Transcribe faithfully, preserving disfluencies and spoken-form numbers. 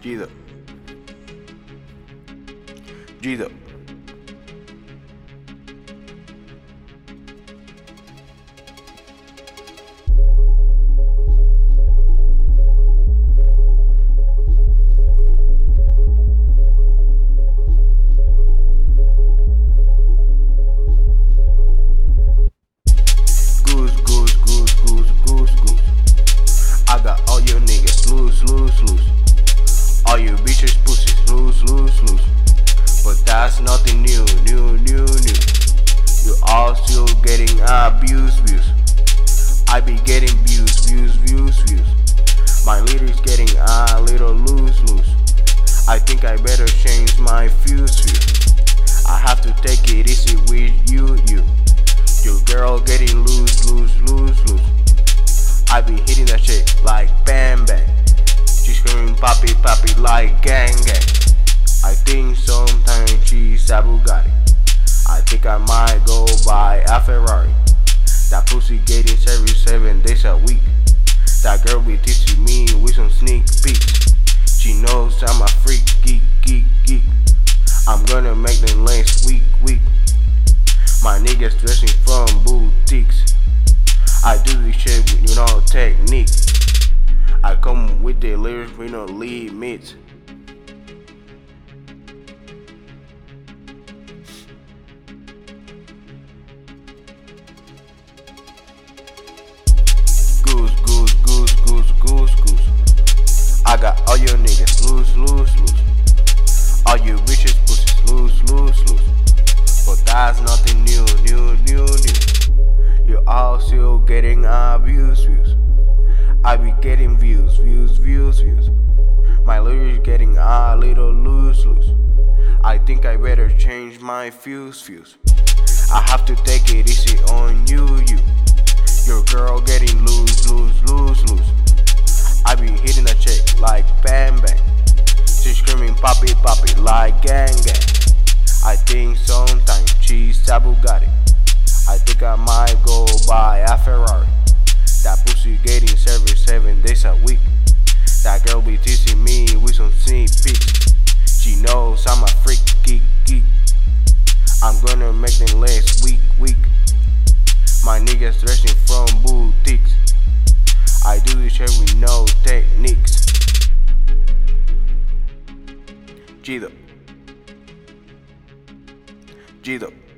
Gido. Gido. Goose, goose, goose, goose, goose, goose. I got all your niggas loose, loose, loose. All you bitches pussies loose, loose, loose. But that's nothing new, new, new, new. You all still getting abused, views. I be getting views, views, views, views. My lyrics getting a little loose, loose. I think I better change my views, views. I have to take it easy with you, you. Your girl getting loose, loose, loose, loose. I be hitting that shit like bang bang. She's screaming poppy poppy like gang gang. I think sometimes she's a Bugatti. I think I might go buy a Ferrari. That pussy getting service seven days a week. That girl be teaching me with some sneak peeks. She knows I'm a freak, geek, geek, geek. I'm gonna make them legs weak, weak. My niggas dressing from boutiques. I do this shit with no technique. I come with the lyrics with no limits. Goose, goose, goose, goose, goose, goose. I got all your niggas loose, loose, loose. All you bitches pussies loose, loose, loose. But that's nothing new, new, new, new. You all still getting abused, views. I be getting views, views, views, views. My lyrics getting a little loose, loose. I think I better change my views, views. I have to take it easy on you, you. Your girl getting loose, loose, loose, loose. I be hitting that chick like bang bang. She's screaming poppy poppy like gang gang. I think sometimes she's a Bugatti. I think I might go buy a Ferrari. That pussy getting service seven days a week. That girl be teasing me with some sneak peeks. She knows I'm a freak, geek, geek. I'm gonna make them legs weak, weak. My niggas dressing from boutiques. I do this shit with no techniques. Gido. Gido.